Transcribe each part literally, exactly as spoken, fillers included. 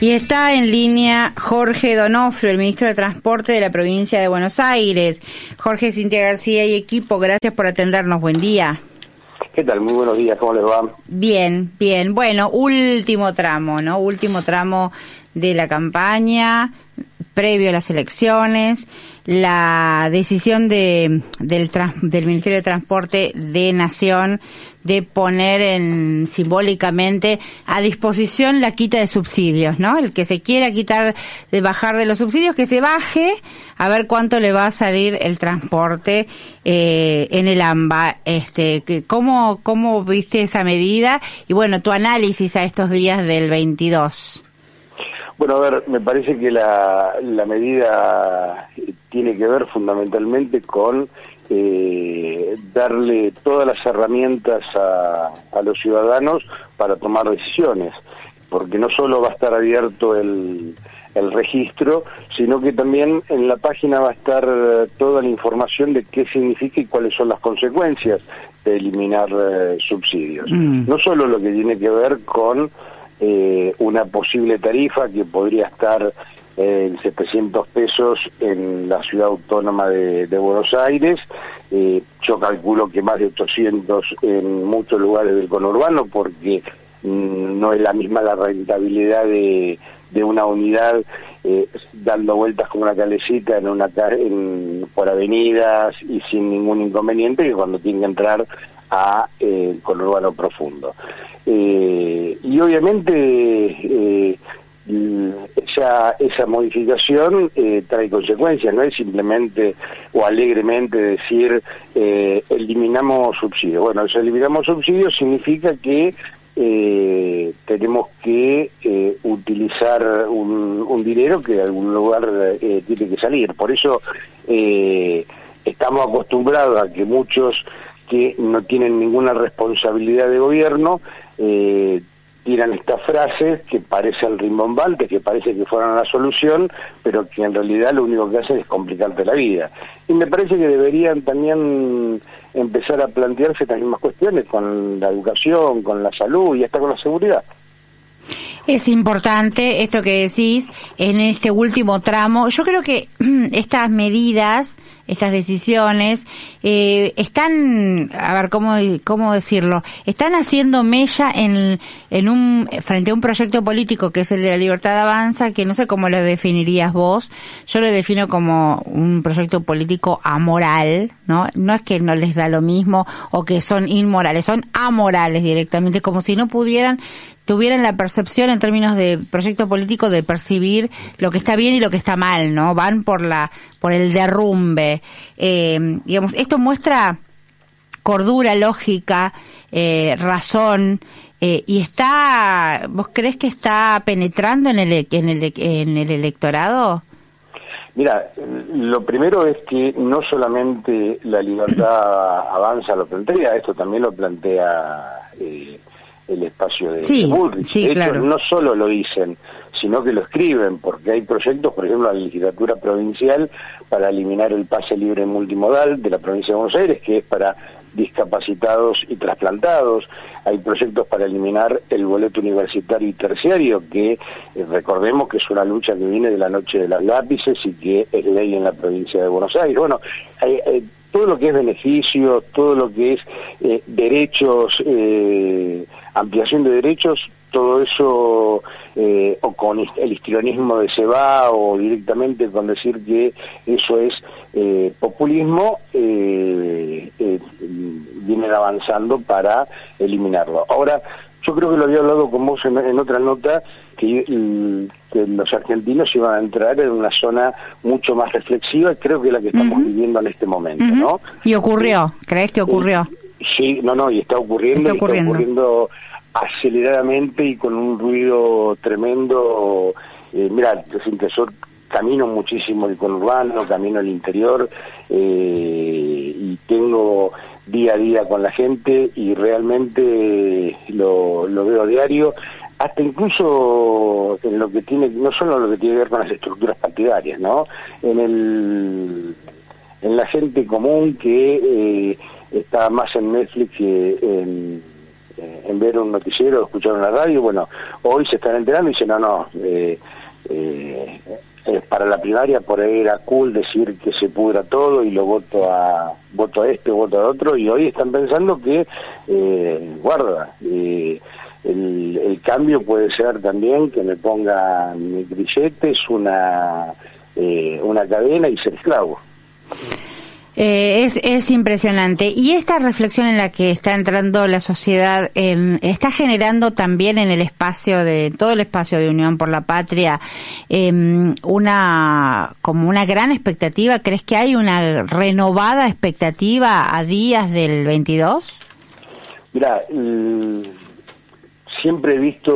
Y está en línea Jorge Donofrio, el ministro de Transporte de la provincia de Buenos Aires. Jorge, Cintia García y equipo, gracias por atendernos. Buen día. ¿Qué tal? Muy buenos días, ¿cómo les va? Bien, bien. Bueno, último tramo, ¿no? Último tramo de la campaña, previo a las elecciones. La decisión de del, trans, del Ministerio de Transporte de Nación de poner en simbólicamente a disposición la quita de subsidios, ¿no? El que se quiera quitar, de bajar de los subsidios, que se baje, a ver cuánto le va a salir el transporte eh, en el AMBA. Este, que, ¿cómo, cómo viste esa medida? Y bueno, tu análisis a estos días del veintidós. Bueno, a ver, me parece que la, la medida tiene que ver fundamentalmente con eh, darle todas las herramientas a, a los ciudadanos para tomar decisiones, porque no solo va a estar abierto el, el registro, sino que también en la página va a estar toda la información de qué significa y cuáles son las consecuencias de eliminar eh, subsidios. Mm. No solo lo que tiene que ver con Eh, una posible tarifa que podría estar eh, en setecientos pesos en la ciudad autónoma de, de Buenos Aires, eh, yo calculo que más de ochocientos en muchos lugares del conurbano, porque mm, no es la misma la rentabilidad de, de una unidad eh, dando vueltas como una calecita en una en, por avenidas y sin ningún inconveniente, que cuando tiene que entrar a eh, el conurbano profundo. Eh, y obviamente eh, esa, esa modificación eh, trae consecuencias, no es simplemente o alegremente decir eh, eliminamos subsidios. Bueno, si eliminamos subsidios significa que eh, tenemos que eh, utilizar un, un dinero que de algún lugar eh, tiene que salir. Por eso eh, estamos acostumbrados a que muchos que no tienen ninguna responsabilidad de gobierno eh, tiran estas frases que parecen rimbombantes, que parece que fueran la solución, pero que en realidad lo único que hacen es complicarte la vida. Y me parece que deberían también empezar a plantearse estas mismas cuestiones con la educación, con la salud y hasta con la seguridad. Es importante esto que decís en este último tramo. Yo creo que estas medidas, estas decisiones, eh, están, a ver, ¿cómo, cómo decirlo? Están haciendo mella en, en un, frente a un proyecto político que es el de la Libertad Avanza, que no sé cómo lo definirías vos. Yo lo defino como un proyecto político amoral, ¿no? No es que no les da lo mismo o que son inmorales, son amorales directamente, como si no pudieran tuvieran la percepción en términos de proyecto político de percibir lo que está bien y lo que está mal, ¿no? Van por la por el derrumbe. Eh, digamos, esto muestra cordura, lógica, eh, razón, eh, y está, ¿vos crees que está penetrando en el en el en el electorado? Mira, lo primero es que no solamente la Libertad Avanza lo plantea, esto también lo plantea eh, el espacio de, sí, de Bullrich. Sí, de hecho, claro. No solo lo dicen, sino que lo escriben, porque hay proyectos, por ejemplo, la legislatura provincial para eliminar el pase libre multimodal de la provincia de Buenos Aires, que es para discapacitados y trasplantados. Hay proyectos para eliminar el boleto universitario y terciario, que eh, recordemos que es una lucha que viene de la noche de las lápices y que es ley en la provincia de Buenos Aires. Bueno, hay, hay, todo lo que es beneficio, todo lo que es eh, derechos, eh, ampliación de derechos, todo eso, eh, o con el histrionismo de se va, o directamente con decir que eso es eh, populismo, eh, eh, vienen avanzando para eliminarlo. Ahora, yo creo que lo había hablado con vos en, en otra nota, que, que los argentinos iban a entrar en una zona mucho más reflexiva, creo que la que estamos uh-huh. viviendo en este momento, uh-huh. ¿no? Y ocurrió, eh, ¿crees que ocurrió? Eh, sí, no, no, y está ocurriendo, está ocurriendo. Y está ocurriendo aceleradamente y con un ruido tremendo. Eh, mira, yo camino muchísimo el conurbano, camino el interior, eh, y tengo día a día con la gente y realmente lo, lo veo a diario, hasta incluso en lo que tiene, no solo lo que tiene que ver con las estructuras partidarias, ¿no? En el en la gente común que eh, está más en Netflix que en en ver un noticiero, escuchar una radio. Bueno, hoy se están enterando y dicen, no, no, eh, eh, eh, para la primaria por ahí era cool decir que se pudra todo y lo voto a voto a este, voto a otro, y hoy están pensando que, eh, guarda, eh, el, el cambio puede ser también que me pongan grilletes, una, eh, una cadena y ser esclavo. Eh, es, es impresionante. Y esta reflexión en la que está entrando la sociedad eh, está generando también en el espacio de todo el espacio de Unión por la Patria eh, una como una gran expectativa. ¿Crees que hay una renovada expectativa a días del veintidós? Mira, siempre he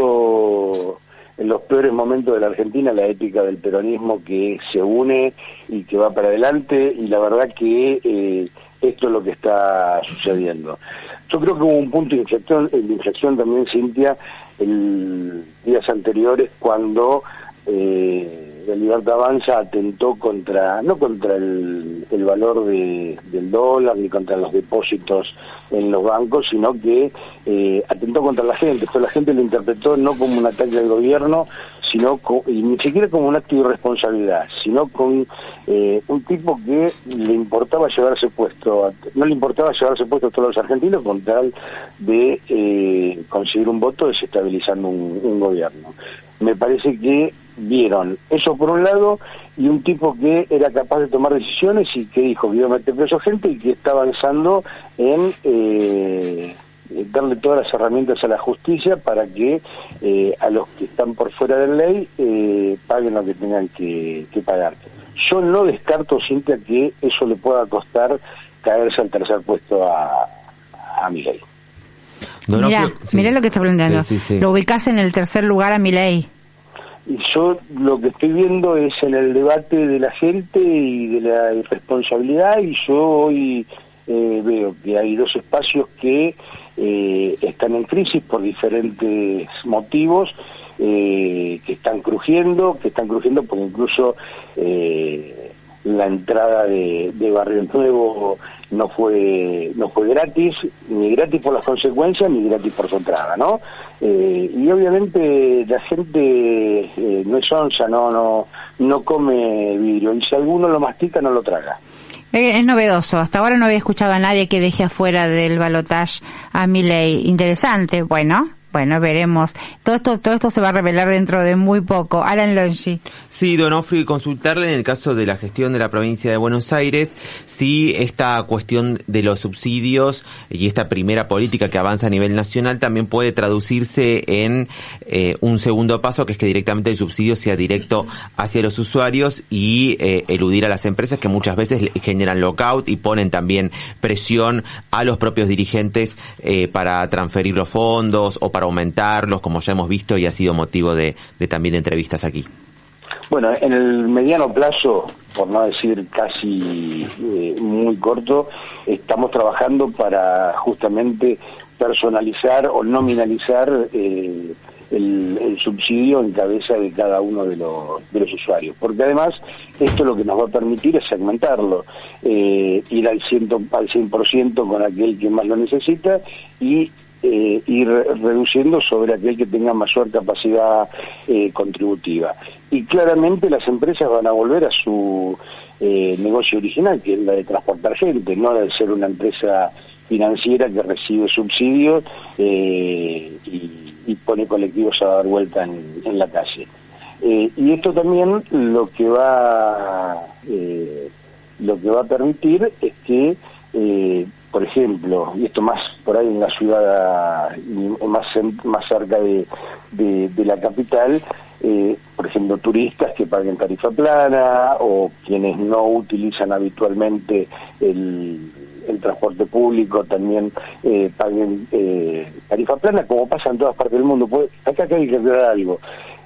visto en los peores momentos de la Argentina la épica del peronismo que se une y que va para adelante, y la verdad que eh, esto es lo que está sucediendo. Yo creo que hubo un punto de inflexión, de inflexión también, Cintia, en días anteriores, cuando eh, la Libertad Avanza atentó contra, no contra el, el valor de, del dólar ni contra los depósitos en los bancos, sino que eh, atentó contra la gente. Pero la gente lo interpretó no como un ataque al gobierno, sino con, y ni siquiera como un acto de irresponsabilidad, sino con eh, un tipo que le importaba llevarse puesto, a, no le importaba llevarse puesto a todos los argentinos con tal de eh, conseguir un voto desestabilizando un, un gobierno. Me parece que vieron eso por un lado, y un tipo que era capaz de tomar decisiones y que dijo que iba a meter preso gente y que está avanzando en eh, darle todas las herramientas a la justicia para que eh, a los que están por fuera de la ley eh, paguen lo que tengan que, que pagar. Yo no descarto, Cintia, que eso le pueda costar caerse al tercer puesto a, a Milei. Mirá, sí. Mirá lo que está planteando. Sí, sí, sí. Lo ubicás en el tercer lugar a Milei. Y yo lo que estoy viendo es en el debate de la gente y de la irresponsabilidad, y yo hoy eh, veo que hay dos espacios que eh, están en crisis por diferentes motivos, eh, que están crujiendo, que están crujiendo porque incluso eh, la entrada de, de Barrio Nuevo no fue no fue gratis, ni gratis por las consecuencias, ni gratis por su entrada, ¿no? Eh, y obviamente la gente eh, no es onza, no, no, no come vidrio, y si alguno lo mastica no lo traga. Es novedoso, hasta ahora no había escuchado a nadie que deje afuera del balotaje a Milei. Interesante, bueno, bueno, veremos. Todo esto, todo esto se va a revelar dentro de muy poco. Alan Longi. Sí, Donofrio, y consultarle en el caso de la gestión de la provincia de Buenos Aires, si esta cuestión de los subsidios y esta primera política que avanza a nivel nacional también puede traducirse en eh, un segundo paso, que es que directamente el subsidio sea directo hacia los usuarios y eh, eludir a las empresas que muchas veces generan lockout y ponen también presión a los propios dirigentes eh, para transferir los fondos o para aumentarlos, como ya hemos visto y ha sido motivo de, de también de entrevistas aquí. Bueno, en el mediano plazo, por no decir casi eh, muy corto, estamos trabajando para justamente personalizar o nominalizar eh, el, el subsidio en cabeza de cada uno de los, de los usuarios, porque además esto lo que nos va a permitir es segmentarlo, eh, ir al, ciento, al cien por ciento con aquel que más lo necesita y Eh, ir reduciendo sobre aquel que tenga mayor capacidad eh, contributiva. Y claramente las empresas van a volver a su eh, negocio original, que es la de transportar gente, no la de ser una empresa financiera que recibe subsidios eh, y, y pone colectivos a dar vuelta en, en la calle. Eh, y esto también lo que va eh, lo que va a permitir es que eh, por ejemplo, y esto más por ahí en la ciudad, más más cerca de, de, de la capital, eh, por ejemplo, turistas que paguen tarifa plana o quienes no utilizan habitualmente el, el transporte público también eh, paguen eh, tarifa plana, como pasa en todas partes del mundo. Pues acá hay que aclarar algo.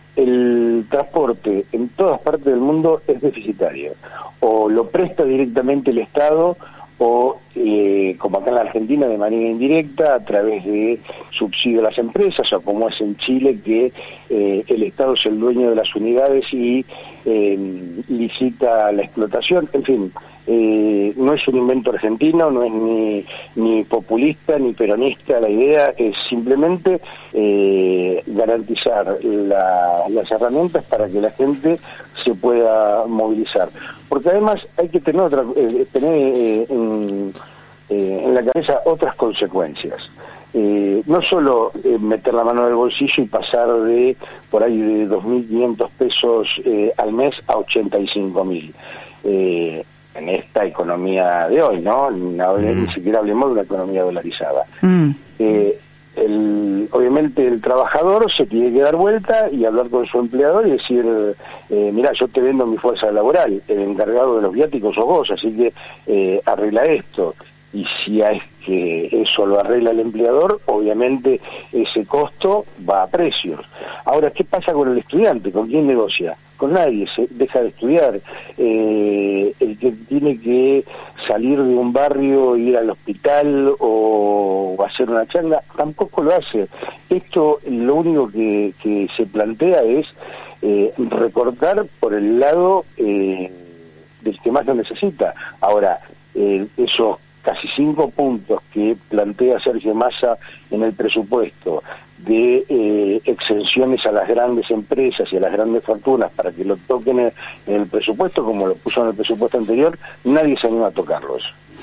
El transporte en todas partes del mundo es deficitario. O lo presta directamente el Estado, o, eh, como acá en la Argentina, de manera indirecta, a través de subsidio a las empresas, o como es en Chile, que eh, el Estado es el dueño de las unidades y eh, licita la explotación. En fin, eh, no es un invento argentino, no es ni, ni populista ni peronista. La idea es simplemente eh, garantizar la, las herramientas para que la gente se pueda movilizar. Porque además hay que tener, otra, eh, tener eh, en, eh, en la cabeza otras consecuencias. Eh, no solo eh, meter la mano en el bolsillo y pasar de por ahí de dos mil quinientos pesos eh, al mes a ochenta y cinco mil. Eh, en esta economía de hoy, ¿no? No mm. Ni siquiera hablemos de una economía dolarizada. Mm. Eh, el, obviamente el trabajador se tiene que dar vuelta y hablar con su empleador y decir, eh, mira, yo te vendo mi fuerza laboral, el encargado de los viáticos sos vos, así que eh, arregla esto. Y si es que eso lo arregla el empleador, obviamente ese costo va a precios. Ahora, ¿qué pasa con el estudiante? ¿Con quién negocia? Con nadie, se deja de estudiar. Eh, el que tiene que salir de un barrio, ir al hospital o hacer una changa, tampoco lo hace. Esto lo único que, que se plantea es eh, recortar por el lado eh, del que más lo necesita. Ahora, eh, esos casi cinco puntos que plantea Sergio Massa en el presupuesto de eh, exenciones a las grandes empresas y a las grandes fortunas para que lo toquen en, en el presupuesto, como lo puso en el presupuesto anterior, nadie se anima a tocarlos.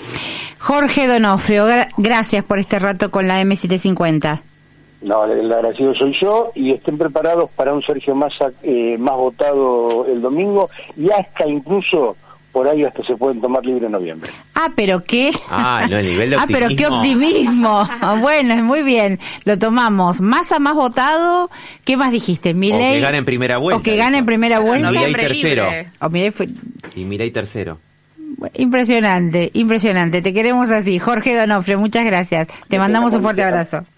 Jorge Donofrio, gra- gracias por este rato con la eme setecientos cincuenta. No, el agradecido soy yo, y estén preparados para un Sergio Massa eh, más votado el domingo, y hasta incluso por ahí hasta se pueden tomar libre en noviembre. Ah, pero qué. Ah, no, el nivel de optimismo. Ah, pero qué optimismo. Bueno, es muy bien. Lo tomamos. Massa más votado. ¿Qué más dijiste? Milei. O que gane en primera vuelta. O que gane en primera vuelta. Milei tercero. O Milei fue... Y Milei tercero. Impresionante, impresionante. Te queremos así. Jorge Donofrio, muchas gracias. Te mandamos un fuerte abrazo.